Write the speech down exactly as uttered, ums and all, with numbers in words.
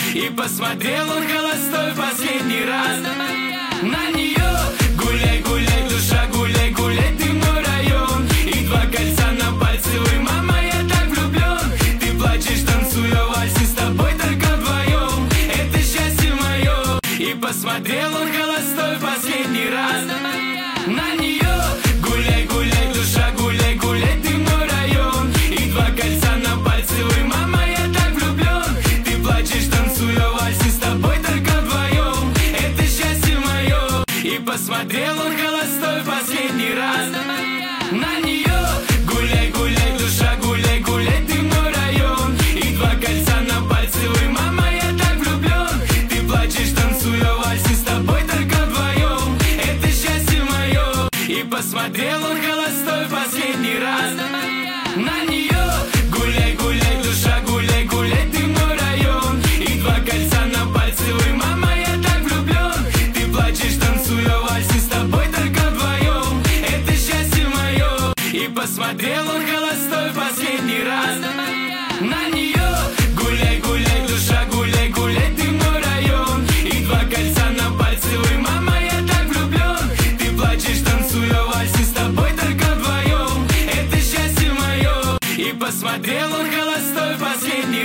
И посмотрел он холостой в последний раз на нее. Гуляй, гуляй, душа, гуляй, гуляй, ты мой район. И два кольца на пальце, ой, мама, я так влюблен. Ты плачешь, танцуя вальсы с тобой только вдвоем. Это счастье мое. И посмотрел он холостой в последний раз на нее. Гуляй, гуляй, душа, гуляй, гуляй, ты мой район. И два кольца на пальце, ой, мама, я так влюблен. Ты плачешь, танцуя вальсы с тобой только вдвоем. Это счастье мое. И посмотрел он холостой в последний раз на нее. Гуляй, гуляй, душа, гуляй, гуляй, ты мой район. И два кольца на пальце, ой, мама, я так влюблен. Ты плачешь, танцуя вальсы с тобой только вдвоем. Это счастье мое. И посмотрел он холостой в последний раз на нее. Гуляй, гуляй, душа, гуляй, гуляй, ты мой район. И два кольца на пальце, ой, мама, я так влюблен. Ты плачешь, танцуя вальсы с тобой только вдвоем. Это счастье мое. И посмотрел он холостой в последний раз на нее.